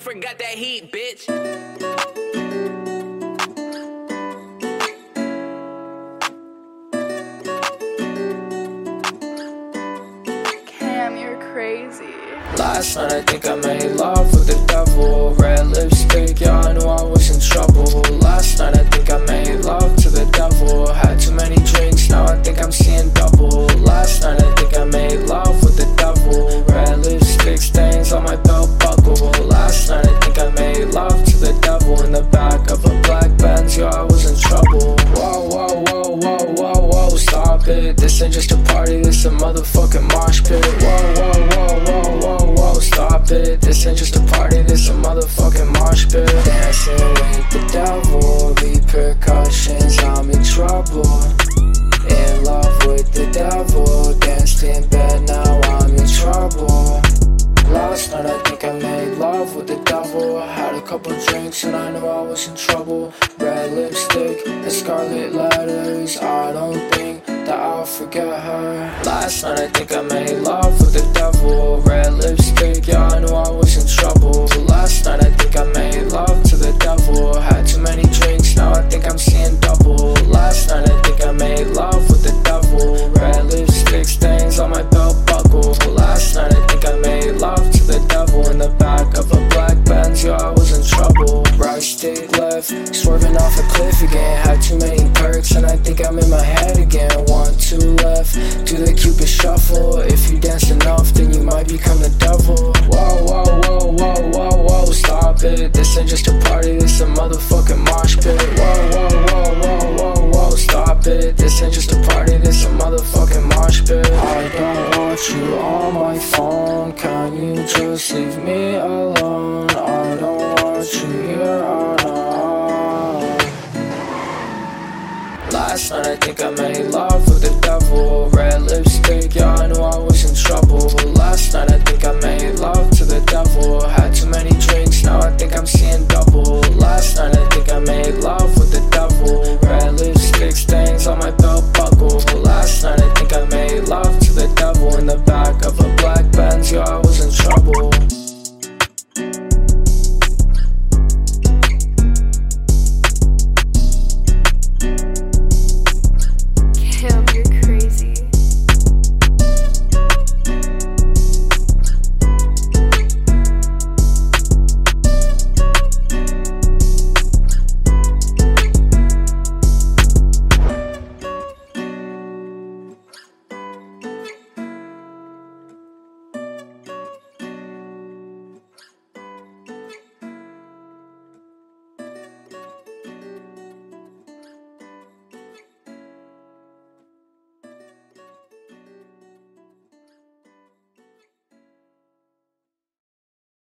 forgot that heat, bitch. Cam, you're crazy. Last night I think I made love with the devil. Red lipstick, yeah, I knew I was in trouble. Last night I think I made love to the devil. Had too many drinks, now I think I'm seeing double. Last night I think I made love with the devil. Red lipstick stains on my belt buckle. Last night I think I made love to the devil. In the back of a black Benz, yeah, I was in trouble. Whoa, whoa, whoa, whoa, whoa, whoa, stop it. This ain't just a party, this a motherfucking mosh pit. Whoa, whoa, whoa, whoa, whoa, whoa, stop it. This ain't just a party, this a motherfucking mosh pit. Dancing with the devil, repercussions, I'm in trouble. In love with the devil, danced in bed, now I'm in trouble. Last night I think I made love with the devil. I had a couple drinks and I knew I was in trouble. Red lipstick and scarlet letters, I don't think that I'll forget her. Last night I think I made love with the devil. Red lipstick, yeah, I knew I was in trouble. Last night I think I made love to the devil. Had too many drinks, now I think I'm seeing double. Last night I think I made love with the devil. Red lipstick stains on my belt buckle. Last night I think I made love to the devil. In the back of a black Benz, yeah, I was in trouble. Right stick left, swerving off a cliff again. Had too many perks and I think I'm in my head again. 1, 2 left, do the Cupid shuffle. If you dance enough, then you might become the devil. Whoa, whoa, whoa, whoa, whoa, whoa, stop it. This ain't just a party, this a motherfucking mosh pit. Whoa, whoa, whoa, whoa, whoa, whoa, stop it. This ain't just a party, this a motherfucking mosh pit. I don't want you on my phone, can you just leave me alone? I don't want you here, oh no. Last night I think I made love with the devil. Red lipstick, yeah, I knew I was in trouble. Last night I think I made love to the devil. Had too many drinks, now I think I'm seeing double. Last night I think I made love with the